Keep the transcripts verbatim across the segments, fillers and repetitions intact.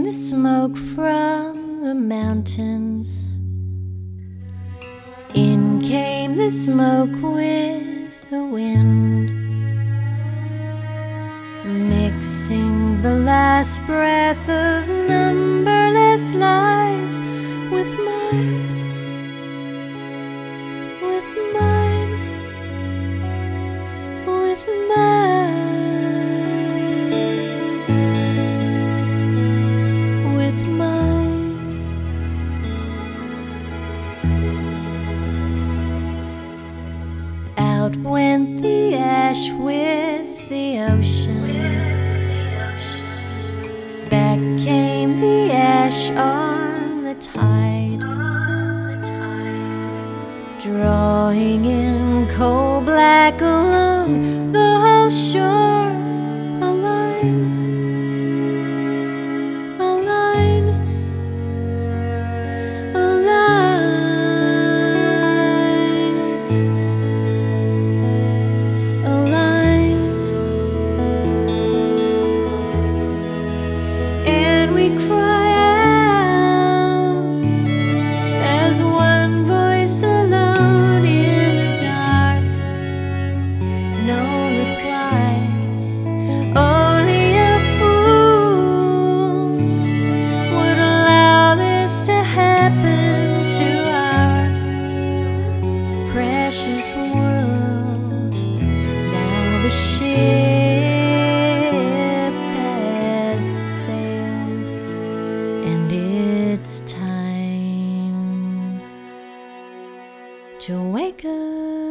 the smoke from the mountains. In came the smoke with the wind, mixing the last breath of numberless lives with mine, with mine, with mine, with mine. Out went the ash with the ocean, back came the ash on the tide, drawing in coal black along the whole shore. A line, a line, a line, a line. And we cry out as one voice alone in the dark. No reply, only a fool would allow this to happen to our precious world. Now the ship has sailed, and it's time to wake up.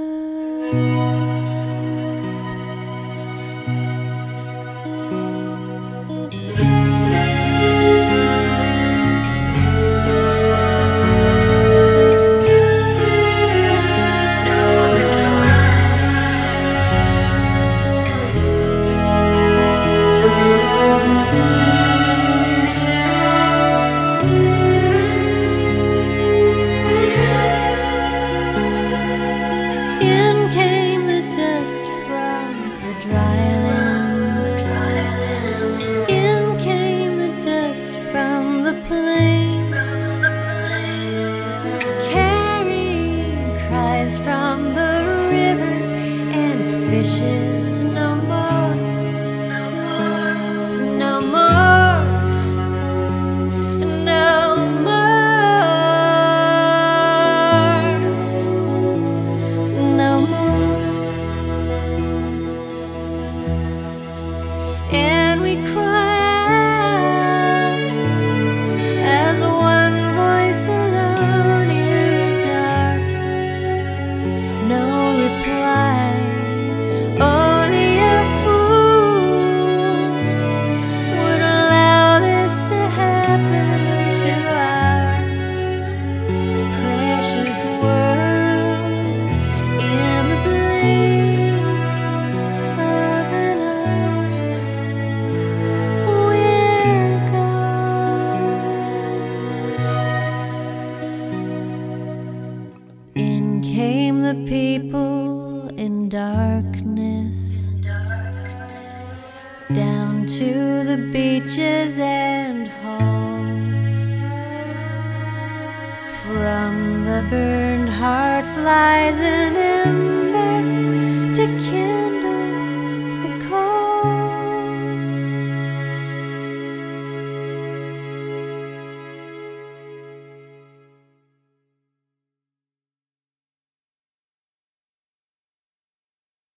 In came the dust from the dry lands. In came the dust from the plains, carrying cries from the rivers and fishes. No more, no more, no more, no more. And we cry out as one voice alone in the dark. No reply, only a fool would allow this to happen to our precious world. In the blink of an eye, we're gone. In came the people in darkness, down to the beaches and halls. From the burned heart flies an ember to kindle